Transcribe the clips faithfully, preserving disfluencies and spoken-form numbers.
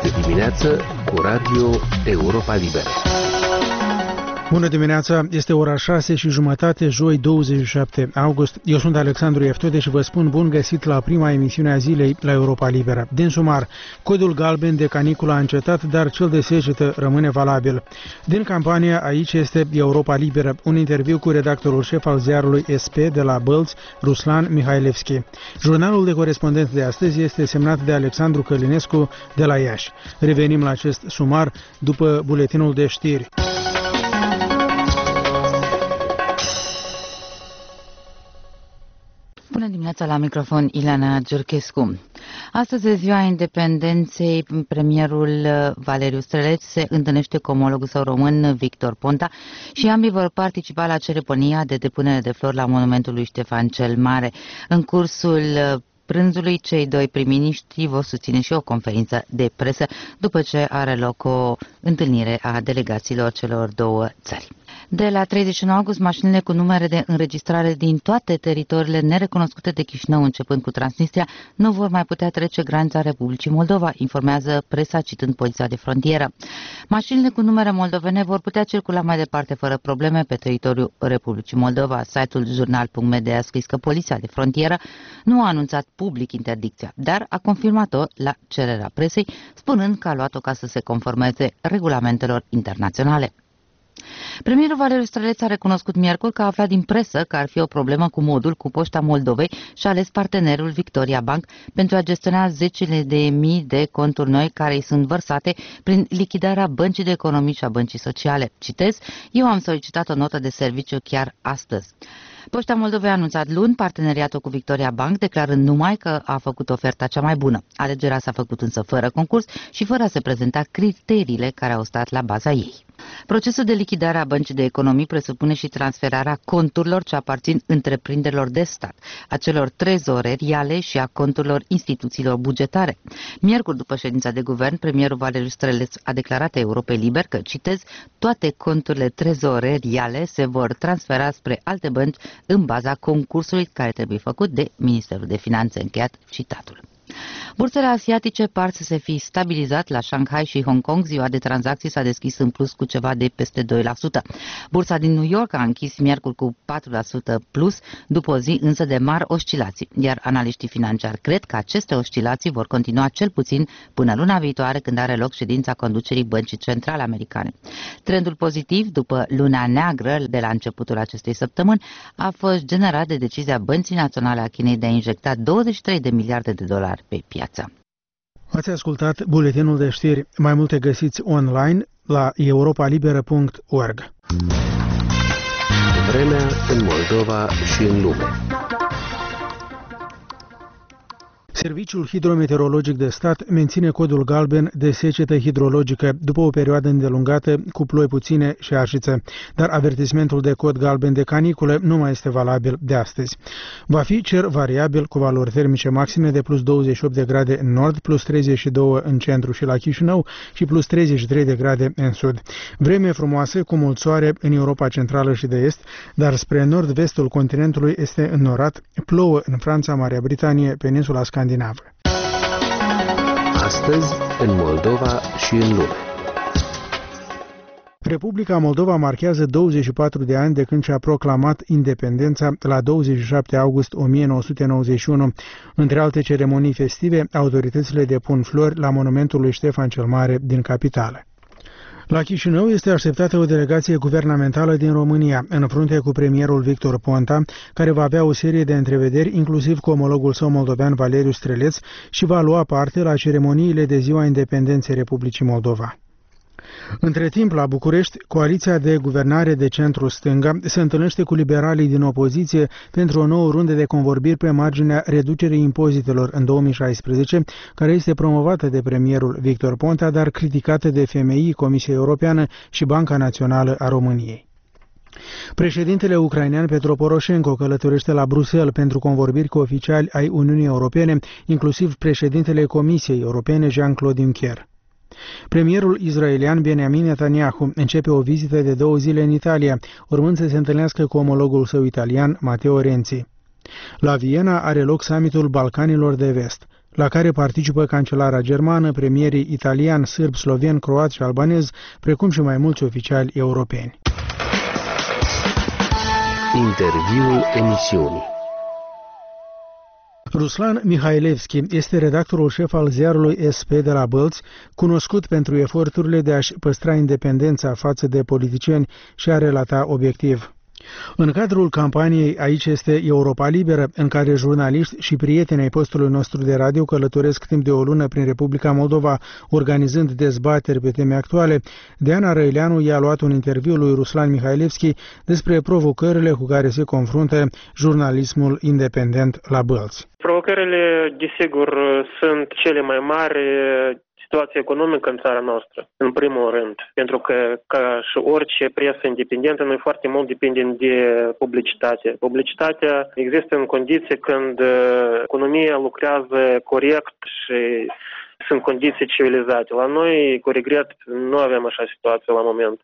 Este dimineață cu Radio Europa Liberă. Bună dimineața, este ora șase și jumătate, joi douăzeci și șapte august. Eu sunt Alexandru Eftode și vă spun bun găsit la prima emisiune a zilei la Europa Liberă. Din sumar, codul galben de caniculă a încetat, dar cel de secetă rămâne valabil. Din campania, aici este Europa Liberă, un interviu cu redactorul șef al ziarului S P de la Bălți, Ruslan Mihailevski. Jurnalul de corespondență de astăzi este semnat de Alexandru Călinescu de la Iași. Revenim la acest sumar după buletinul de știri. Bună dimineața, la microfon Ileana Giurchescu. Astăzi, ziua independenței, premierul Valeriu Străleț se întâlnește cu omologul său român Victor Ponta și ambii vor participa la ceremonia de depunere de flori la monumentul lui Ștefan cel Mare. În cursul prânzului, cei doi prim-miniștri vor susține și o conferință de presă după ce are loc o întâlnire a delegațiilor celor două țări. De la treizeci și nouă august, mașinile cu numere de înregistrare din toate teritoriile nerecunoscute de Chișinău, începând cu Transnistria, nu vor mai putea trece granița Republicii Moldova, informează presa citând Poliția de Frontieră. Mașinile cu numere moldovene vor putea circula mai departe fără probleme pe teritoriul Republicii Moldova. Site-ul jurnal punct m d a scris că Poliția de Frontieră nu a anunțat public interdicția, dar a confirmat-o la cererea presei, spunând că a luat-o ca să se conformeze regulamentelor internaționale. Premierul Valeriu Străleț a recunoscut miercuri că a aflat din presă că ar fi o problemă cu modul cu Poșta Moldovei și a ales partenerul Victoria Bank pentru a gestiona zecile de mii de conturi noi care îi sunt vărsate prin lichidarea Băncii de Economii și a Băncii Sociale. Citez, eu am solicitat o notă de serviciu chiar astăzi. Poșta Moldovei a anunțat luni parteneriatul cu Victoria Bank, declarând numai că a făcut oferta cea mai bună. Alegerea s-a făcut însă fără concurs și fără a se prezenta criteriile care au stat la baza ei. Procesul de lichidare a Băncii de Economii presupune și transferarea conturilor ce aparțin întreprinderilor de stat, a celor trezoreriale și a conturilor instituțiilor bugetare. Miercuri, după ședința de guvern, premierul Valeriu Străleț a declarat Europei Liber că, citez, toate conturile trezoreriale se vor transfera spre alte bănci în baza concursului care trebuie făcut de Ministerul de Finanțe, încheiat citatul. Bursele asiatice par să se fi stabilizat la Shanghai și Hong Kong. Ziua de tranzacții s-a deschis în plus cu ceva de peste doi la sută. Bursa din New York a închis miercuri cu patru la sută plus, după o zi însă de mari oscilații, iar analiștii financiari cred că aceste oscilații vor continua cel puțin până luna viitoare, când are loc ședința conducerii Băncii Centrale Americane. Trendul pozitiv, după luna neagră de la începutul acestei săptămâni, a fost generat de decizia Băncii Naționale a Chinei de a injecta douăzeci și trei de miliarde de dolari pe piață. Ați ascultat buletinul de știri. Mai multe găsiți online la europa liberă punct org. Vremea în Moldova și în lume. Serviciul Hidrometeorologic de Stat menține codul galben de secetă hidrologică după o perioadă îndelungată cu ploi puține și arșiță, dar avertismentul de cod galben de caniculă nu mai este valabil de astăzi. Va fi cer variabil cu valori termice maxime de plus douăzeci și opt de grade în nord, plus treizeci și doi în centru și la Chișinău și plus treizeci și trei de grade în sud. Vreme frumoasă cu mult soare în Europa Centrală și de Est, dar spre nord-vestul continentului este înnorat, plouă în Franța, Marea Britanie, peninsula Scandinavă. Astăzi, în Moldova și în lume. Republica Moldova marchează douăzeci și patru de ani de când și-a proclamat independența la douăzeci și șapte august o mie nouă sute nouăzeci și unu. Între alte ceremonii festive, autoritățile depun flori la monumentul lui Ștefan cel Mare din capitală. La Chișinău este așteptată o delegație guvernamentală din România, în frunte cu premierul Victor Ponta, care va avea o serie de întrevederi, inclusiv cu omologul său moldovean Valeriu Străleț, și va lua parte la ceremoniile de Ziua Independenței Republicii Moldova. Între timp, la București, coaliția de guvernare de centru-stânga se întâlnește cu liberalii din opoziție pentru o nouă rundă de convorbiri pe marginea reducerii impozitelor în două mii șaisprezece, care este promovată de premierul Victor Ponta, dar criticată de F M I, Comisia Europeană și Banca Națională a României. Președintele ucrainean Petro Poroșenko călătorește la Bruxelles pentru convorbiri cu oficiali ai Uniunii Europene, inclusiv președintele Comisiei Europene Jean-Claude Juncker. Premierul israelian Benjamin Netanyahu începe o vizită de două zile în Italia, urmând să se întâlnească cu omologul său italian, Matteo Renzi. La Viena are loc summitul Balcanilor de Vest. la care participă cancelara germană, premierii italian, sârb, sloven, croat și albanez, precum și mai mulți oficiali europeni. Interviul emisiunii. Ruslan Mihailevski este redactorul șef al ziarului S P de la Bălți, cunoscut pentru eforturile de a-și păstra independența față de politicieni și a relata obiectiv. În cadrul campaniei Aici este Europa Liberă, în care jurnaliști și prieteni ai postului nostru de radio călătoresc timp de o lună prin Republica Moldova, organizând dezbateri pe teme actuale, Diana Răileanu i-a luat un interviu lui Ruslan Mihailevski despre provocările cu care se confruntă jurnalismul independent la Bălți. Provocările, desigur, sunt cele mai mari. Situația economică în țara noastră, în primul rând, pentru că, ca și orice presă independentă, noi foarte mult depindem de publicitate. Publicitatea există în condiții când economia lucrează corect și sunt condiții civilizate. La noi, cu regret, nu avem așa situație la moment.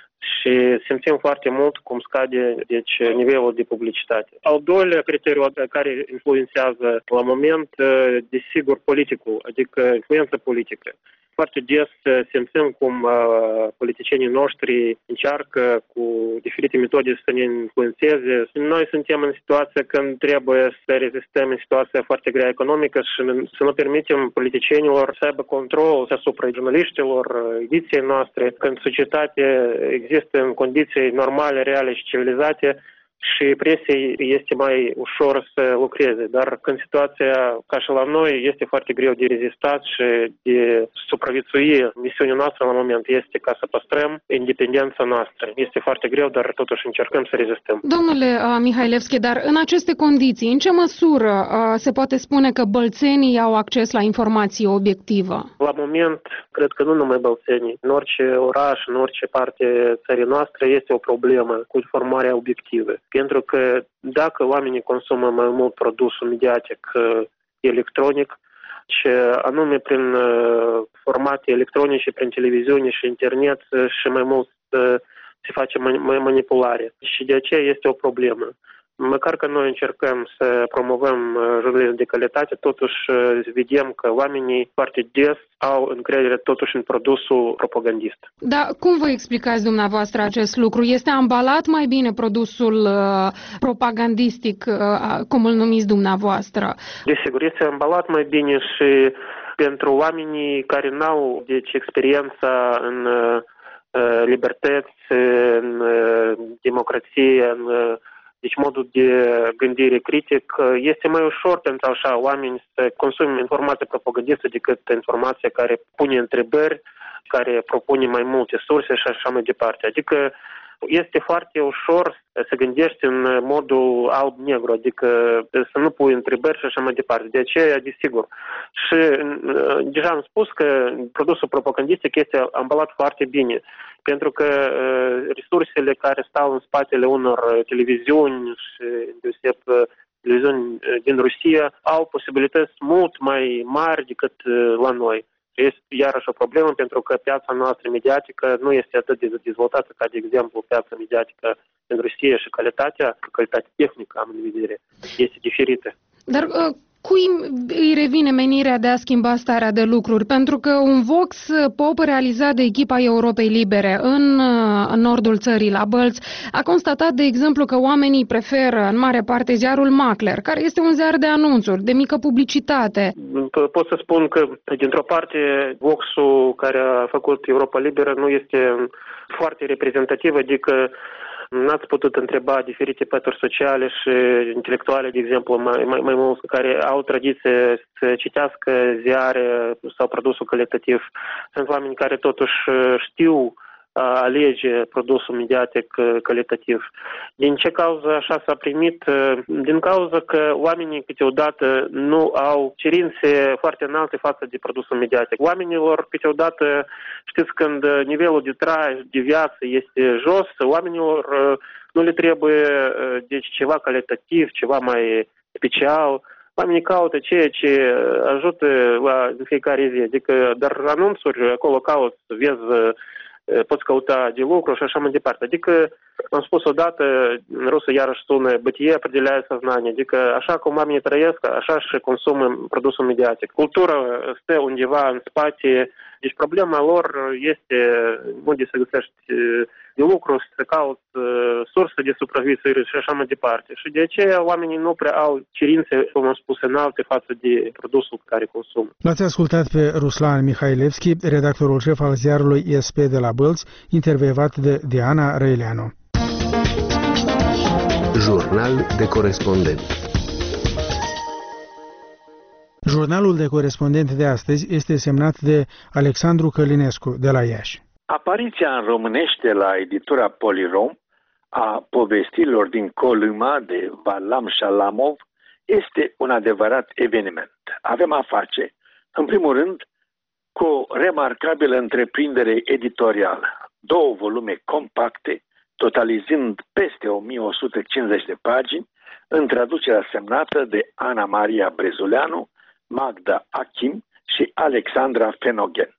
Și simțim foarte mult cum scade deci, nivelul de publicitate. Al doilea criteriu care influențează la moment, desigur, politicul, adică influența politică. Foarte des simțim cum uh, politicienii noștri încearcă cu diferite metode să ne influențeze. Noi suntem în situația când trebuie să rezistăm în situația foarte grea economică și să nu permitem politicienilor să aibă control asupra jurnaliștilor, ediției noastre, când societatea există în condiții normale, reale și civilizate, și presiei este mai ușor să lucreze. Dar când situația, ca și la noi, este foarte greu de rezistat și de supraviețui, misiunea noastră la moment este ca să păstrăm independența noastră. Este foarte greu, dar totuși încercăm să rezistăm. Domnule uh, Mihailevski, dar în aceste condiții, în ce măsură uh, se poate spune că bălțenii au acces la informație obiectivă? La moment, cred că nu numai bălțenii. În orice oraș, în orice parte țării noastre este o problemă cu informarea obiectivă. Pentru că dacă oamenii consumă mai mult produsul mediatic electronic, și anume prin formate electronice, prin televiziune și internet și mai mult se face manipulare. Și de aceea este o problemă. Măcar că noi încercăm să promovăm jurnalism de calitate, totuși vedem că oamenii foarte des au încredere totuși în produsul propagandist. Dar cum vă explicați dumneavoastră acest lucru? Este ambalat mai bine produsul uh, propagandistic, uh, cum îl numiți dumneavoastră? Desigur, este ambalat mai bine și pentru oamenii care n-au deci, experiența în uh, libertăți, în uh, democrație, în uh, deci modul de gândire critic, este mai ușor pentru așa oameni să consume informație propagandistă decât informația care pune întrebări, care propune mai multe surse și așa mai departe. Adică este foarte ușor să gândești în modul alb-negru, adică să nu pui întrebări și așa mai departe. De aceea, desigur. Și deja am spus că produsul propagandistic este ambalat foarte bine, pentru că uh, resursele care stau în spatele unor televiziuni și deoseb televiziuni din Rusia au posibilități mult mai mari decât uh, la noi. Este iarăși o problemă pentru că piața noastră mediatică nu este atât de dezvoltată ca, de exemplu, piața mediatică din Rusia și calitatea, calitatea tehnică, am în vedere, este diferită. Dar uh... cui îi revine menirea de a schimba starea de lucruri? Pentru că un vox pop realizat de echipa Europei Libere în, în nordul țării, la Bălți, a constatat, de exemplu, că oamenii preferă în mare parte ziarul Macler, care este un ziar de anunțuri, de mică publicitate. Pot să spun că, dintr-o parte, voxul care a făcut Europa Liberă nu este foarte reprezentativ, adică n-ați putut întreba diferite pături sociale și intelectuale, de exemplu, mai, mai, mai mulți care au tradiție să citească ziare sau produsul calitativ. Sunt oameni care totuși știu alege produsul mediatic calitativ. Din ce cauză așa s-a primit? Din cauza că oamenii câteodată nu au cerințe foarte înalte față de produsul mediatic. Oamenilor câteodată, știți, când nivelul de trai, de viață este jos, oamenilor nu le trebuie deci ceva calitativ, ceva mai special. Oamenii caută ceea ce ajută la, în fiecare zi. Adică, dar anunțuri acolo caută, vezi poți căuta de lucru și așa mai departe. Adică, am spus odată, în rusă iarăși sună, bătie определяет сознание, adică așa cum oamenii trăiesc, așa și consumă produsul mediatic. Cultura stă undeva în spate, deci problema lor este unde să găsești de lucru, să cauți surse de supraviețuire și așa mai departe. Și de aceea oamenii nu prea au cerințe, cum am spus, înalte față de produsul pe care consumă. L-ați ascultat pe Ruslan Mihailevski, redactorul șef al ziarului E S P de la Bălți, intervievat de Diana Răileanu. Jurnal de corespondent. Jurnalul de corespondent de astăzi este semnat de Alexandru Călinescu, de la Iași. Apariția în românește la editura Polirom a povestirilor din Colima de Varlam Shalamov este un adevărat eveniment. Avem a face, în primul rând, cu o remarcabilă întreprindere editorială. Două volume compacte, totalizând peste o mie o sută cincizeci de pagini, în traducerea semnată de Ana Maria Brezuleanu, Magda Achim și Alexandra Fenoghen.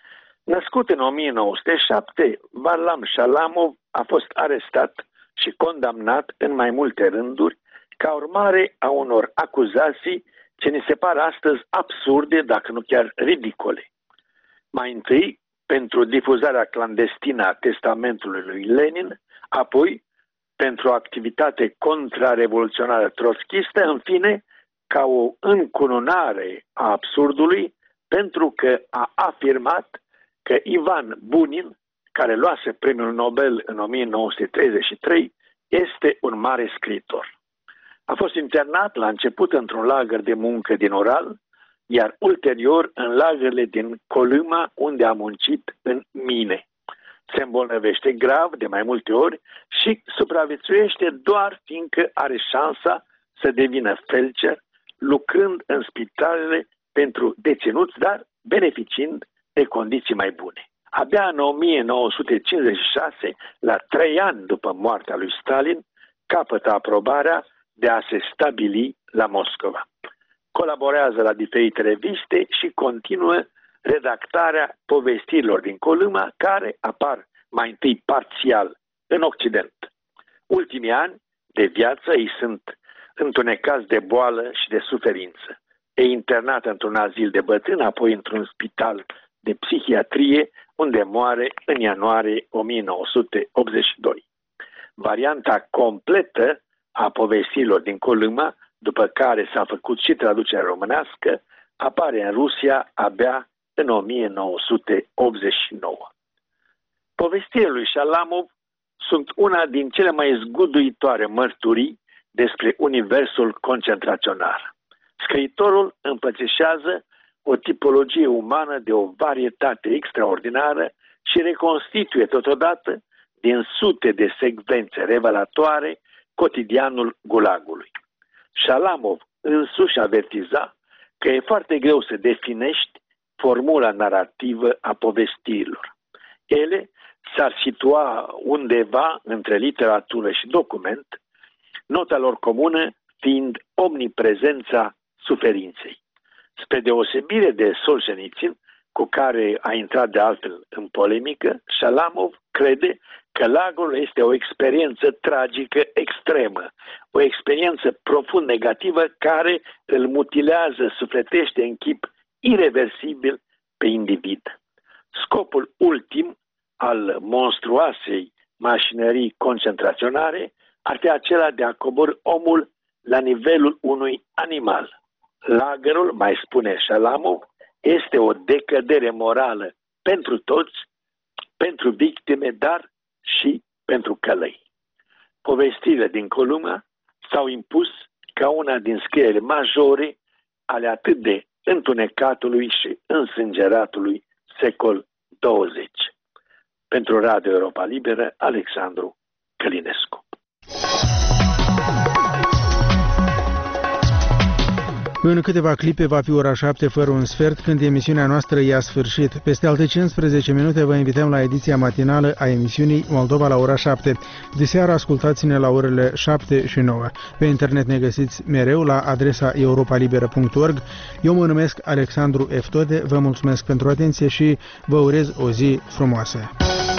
Născut în o mie nouă sute șapte, Varlam Shalamov a fost arestat și condamnat în mai multe rânduri ca urmare a unor acuzații ce ni se par astăzi absurde, dacă nu chiar ridicole. Mai întâi, pentru difuzarea clandestină a testamentului lui Lenin, apoi pentru o activitate contrarevoluționară trotschistă, în fine, ca o încununare a absurdului, pentru că a afirmat că Ivan Bunin, care luase premiul Nobel în o mie nouă sute treizeci și trei, este un mare scriitor. A fost internat la început într-un lagăr de muncă din Ural, iar ulterior în lagările din Colima, unde a muncit în mine. Se îmbolnăvește grav de mai multe ori și supraviețuiește doar fiindcă are șansa să devină felcer, lucrând în spitalele pentru deținuți, dar beneficiind de condiții mai bune. Abia în o mie nouă sute cincizeci și șase, la trei ani după moartea lui Stalin, capătă aprobarea de a se stabili la Moscova. Colaborează la diferite reviste și continuă redactarea povestirilor din Colima, care apar mai întâi parțial în Occident. Ultimii ani de viață îi sunt întunecați de boală și de suferință. E internat într-un azil de bătrâni, apoi într-un spital de psihiatrie, unde moare în ianuarie o mie nouă sute optzeci și doi. Varianta completă a povestirilor din Colima, după care s-a făcut și traducerea românească, apare în Rusia abia în o mie nouă sute optzeci și nouă. Povestirile lui Shalamov sunt una din cele mai zguduitoare mărturii despre universul concentraționar. Scriitorul împățișează o tipologie umană de o varietate extraordinară și reconstituie totodată din sute de secvențe revelatoare cotidianul Gulagului. Shalamov însuși avertiza că e foarte greu să definești formula narrativă a povestirilor. Ele s-ar situa undeva între literatură și document, nota lor comună fiind omniprezența suferinței. Spre deosebire de Solzhenitsyn, cu care a intrat de altfel în polemică, Shalamov crede că lagul este o experiență tragică extremă, o experiență profund negativă care îl mutilează sufletește în chip ireversibil pe individ. Scopul ultim al monstruoasei mașinării concentraționare ar fi acela de a coborî omul la nivelul unui animal. Lagărul, mai spune Shalamov, este o decădere morală pentru toți, pentru victime, dar și pentru călăi. Povestirile din Colima s-au impus ca una din scrierile majore ale atât de întunecatului și însângeratului secol douăzeci. Pentru Radio Europa Liberă, Alexandru Călinescu. În câteva clipe va fi ora șapte fără un sfert, când emisiunea noastră i-a sfârșit. Peste alte cincisprezece minute vă invităm la ediția matinală a emisiunii Moldova la ora șapte. De seară ascultați-ne la orele șapte și nouă. Pe internet ne găsiți mereu la adresa europa liberă punct org. Eu mă numesc Alexandru Eftode, vă mulțumesc pentru atenție și vă urez o zi frumoasă.